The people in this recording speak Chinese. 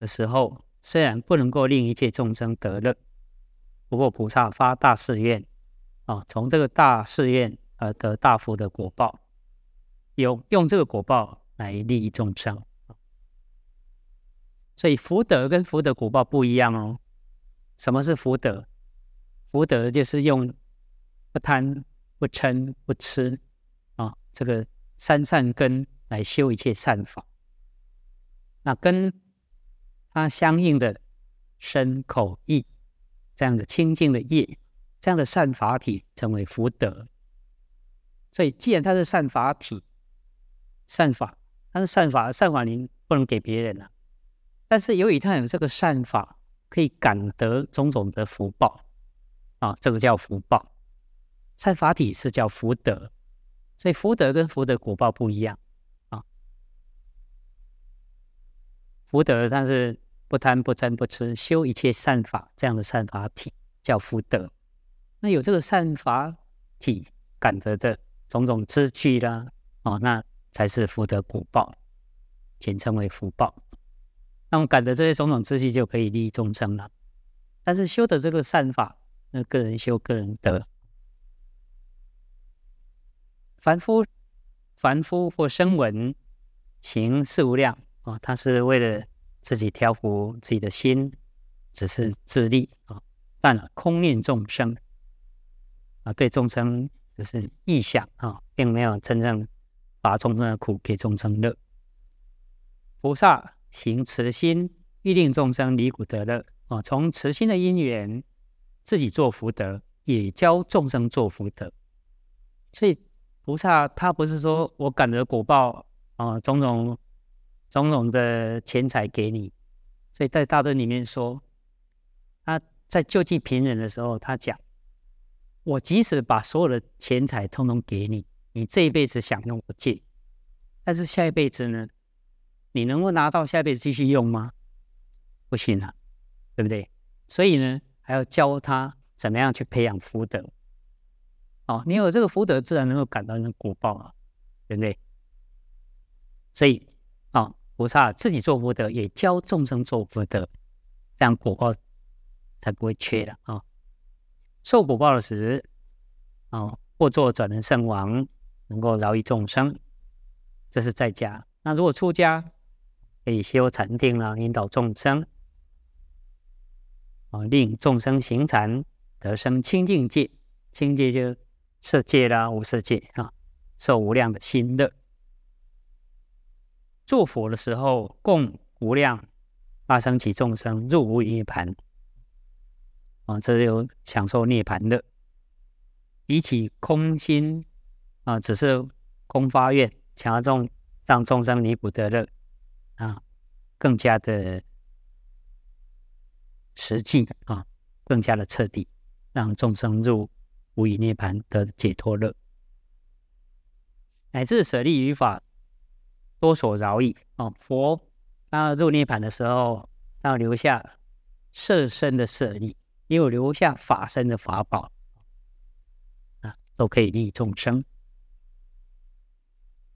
的时候，虽然不能够令一切众生得乐，不过菩萨发大誓愿从这个大誓愿而得大福的果报，用这个果报来利益众生。所以福德跟福德果报不一样哦。什么是福德？福德就是用不贪、不嗔、不痴这个三善根来修一切善法。那跟它相应的身口意这样的清净的业，这样的善法体成为福德。所以既然它是善法体、善法，它是善法你不能给别人但是由于它有这个善法，可以感得种种的福报这个叫福报。善法体是叫福德，所以福德跟福德果报不一样福德它是不贪不嗔不痴，修一切善法，这样的善法体叫福德。那有这个善法体感得的种种知趣啦那才是福德果报，简称为福报。那我们感得这些种种知趣就可以利益众生了。但是修的这个善法，那个人修个人得。凡夫或声闻行事无量他是为了自己调伏自己的心，只是自利但空念众生对众生只是臆想并没有真正把众生的苦给众生乐。菩萨行慈心，欲令众生离苦得乐从慈心的因缘，自己做福德，也教众生做福德。所以菩萨他不是说我感得果报种种的钱财给你。所以在大德里面说，他在救济贫人的时候，他讲我即使把所有的钱财通通给你，你这一辈子享用不尽，但是下一辈子呢，你能够拿到下一辈子继续用吗？不行对不对？所以呢，还要教他怎么样去培养福德你有这个福德，自然能够感到那个果报对不对？所以菩萨自己做福德，也教众生做福德，这样果报才不会缺了受果报的时或作转轮圣王，能够饶益众生，这是在家。那如果出家，可以修禅定引导众生令众生行禅，得生清净戒。清净戒就色戒啦、无色戒受无量的心乐。做佛的时候，供无量发生其众生入无余涅盘这就享受涅盘乐。比起空心只是空发愿，想要让众生离苦得乐更加的实际更加的彻底，让众生入无余涅盘得解脱乐。乃至舍利于法，多所饶益佛他入涅盘的时候，他要留下色身的舍利，也有留下法身的法宝都可以利益众生。